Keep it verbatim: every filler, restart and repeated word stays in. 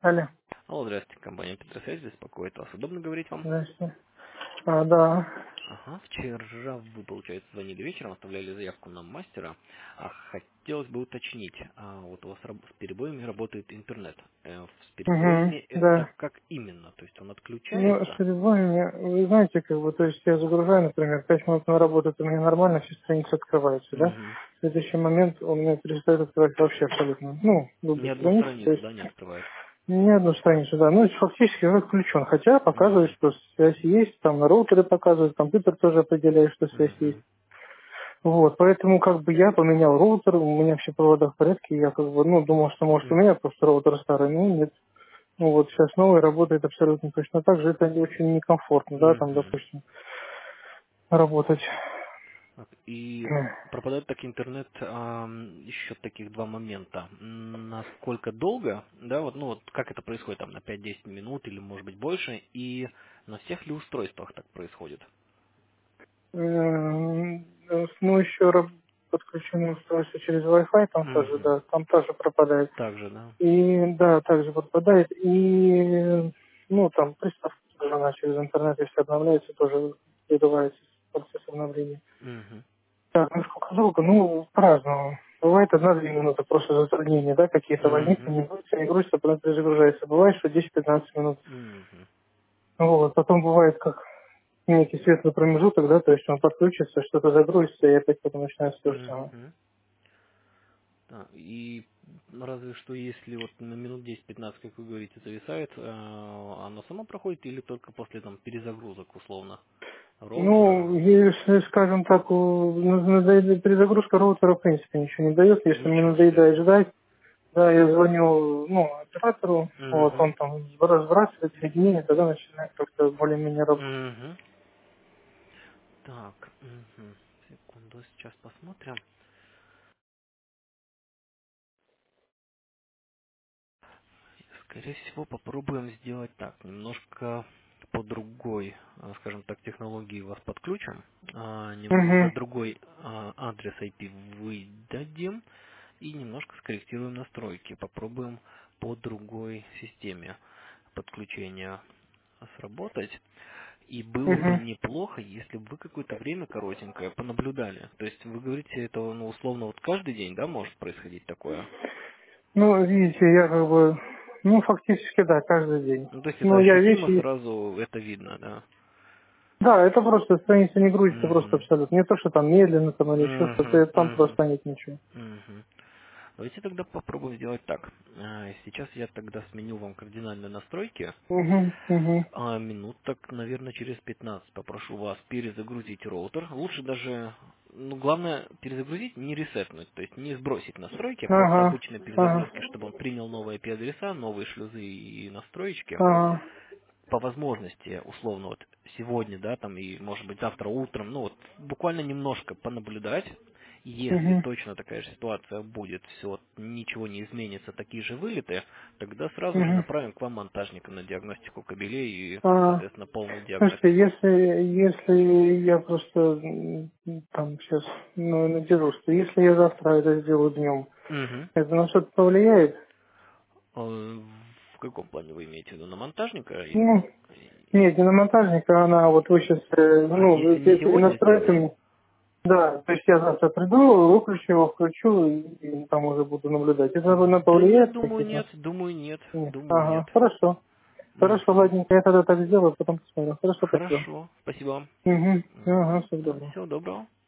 Алло, Алло, здравствуйте, компания Петросвязь беспокоит вас. Удобно говорить вам? здрасте. А, да. Ага, вчера вы, получается, звонили вечером, оставляли заявку на мастера. А хотелось бы уточнить, а вот у вас раб- с перебоями работает интернет. Э, с Угу, перебоями это да. как именно? То есть он Ну, с отключается? перебоями, вы знаете, как бы, то есть я загружаю, например, пять минут на работу, у меня нормально, все страницы открываются, да? Угу. В следующий момент у меня перестает открывать вообще абсолютно, ну, Ни любые одну страницы, то страницу, есть да, не открывает? ни одну страницу, да. Ну, фактически он отключен, хотя показывает, Угу. что связь есть, там на роутере показывает, компьютер тоже определяет, что связь есть. Угу. Вот, поэтому как бы я поменял роутер, у меня все провода в порядке, я как бы, ну, думал, что может у меня просто роутер старый, но нет. Ну вот сейчас новый работает абсолютно точно так же, это не очень некомфортно, да, там, Угу. допустим, работать. Так, и пропадает так интернет ам, еще таких два момента. М, Насколько долго, да, вот, ну вот как это происходит там на пять-десять минут или может быть больше, и на всех ли устройствах так происходит? Эм, Ну, еще раб- подключение устройства через Wi-Fi, там тоже, Мгм. да, там тоже пропадает. Также, да. И, да, также пропадает. И, ну, там приставка тоже, она через интернет, если обновляется, тоже прерывается процесс обновления. Мгм. Так, ну сколько долго? Ну, по-разному. Бывает одна-две минуты просто затруднения, да, какие-то возникли, Мгм. не грузится, не грузится, потом перезагружается. Бывает, что десять-пятнадцать минут. Мгм. Вот, потом бывает, как некий светлый промежуток, да, то есть он подключится, что-то загрузится, и опять потом начинается то же самое. Мгм. Да, и разве что если вот на минут десять-пятнадцать, как вы говорите, зависает, э, оно само проходит или только после там перезагрузок условно Ну, роутера? если, скажем так, у- на- надоед- перезагрузка роутера, в принципе, ничего не дает. Если мне Ничего не надоедает дает. ждать, да, я звоню, ну, оператору, вот, Угу. он там разбрасывает соединение, тогда начинает как-то более-менее работать. Угу. Так, угу. Секунду, сейчас посмотрим. Скорее всего, попробуем сделать так. Немножко по другой, а, скажем так, технологии вас подключим. а, Немного Угу, другой а, адрес ай пи выдадим и немножко скорректируем настройки. Попробуем по другой системе подключения сработать. И было бы угу. неплохо, если бы вы какое-то время коротенькое понаблюдали. То есть вы говорите, это ну, условно вот каждый день, да, может происходить такое? Ну, видите, я как бы, ну, фактически, да, каждый день. Ну, то есть это Ну, я ощутимо вещи, сразу, это видно, да? да, это просто страница не грузится просто Угу. абсолютно. Не то, что там медленно там или еще Угу. что-то, там Угу. просто нет ничего. Угу. Давайте тогда попробуем сделать так. А, Сейчас я тогда сменю вам кардинальные настройки. Угу, угу, А минут так, наверное, через пятнадцать попрошу вас перезагрузить роутер. Лучше даже, ну, главное, перезагрузить, не ресетнуть, то есть не сбросить настройки, а просто ага, обычной ага, перезагрузки, чтобы он принял новые ай пи-адреса, новые шлюзы и настроечки. ага, По возможности, условно, вот сегодня, да, там, и, может быть, завтра утром, ну, вот, буквально немножко понаблюдать. Если угу, точно такая же ситуация будет, все, ничего не изменится, такие же вылеты, тогда сразу же угу, направим к вам монтажника на диагностику кабелей и, ага. соответственно, полную Слушайте, диагностику. если, если я просто м, там сейчас ну, на дежурстве, если я завтра это сделаю днем, Угу. это на что-то повлияет? В каком плане вы имеете в виду? На монтажника? И- Ну, нет, не на монтажника, она вот вы сейчас, А, ну, вы если не пе- сегодня перенастроите сделать? мне. Да, то есть я завтра приду, выключу его, включу и, и там уже буду наблюдать. Это на Да нет, повлияет думаю, нет, какие-то? думаю, нет, Нет. думаю, нет. Ага, хорошо. Хорошо, Мгм. ладненько, я тогда так сделаю, потом посмотрю. Хорошо, спасибо. Хорошо, спасибо вам. Угу. Ага, всего доброго. Всего доброго.